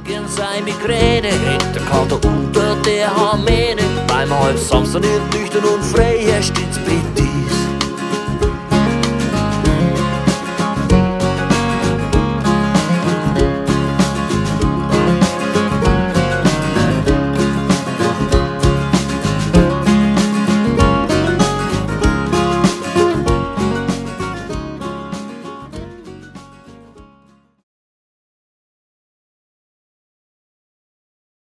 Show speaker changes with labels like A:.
A: gern sei Migräne, der Kater unter der Harmäne. Beim halb Samstag nicht nüchtern und frei, er stets bei dir.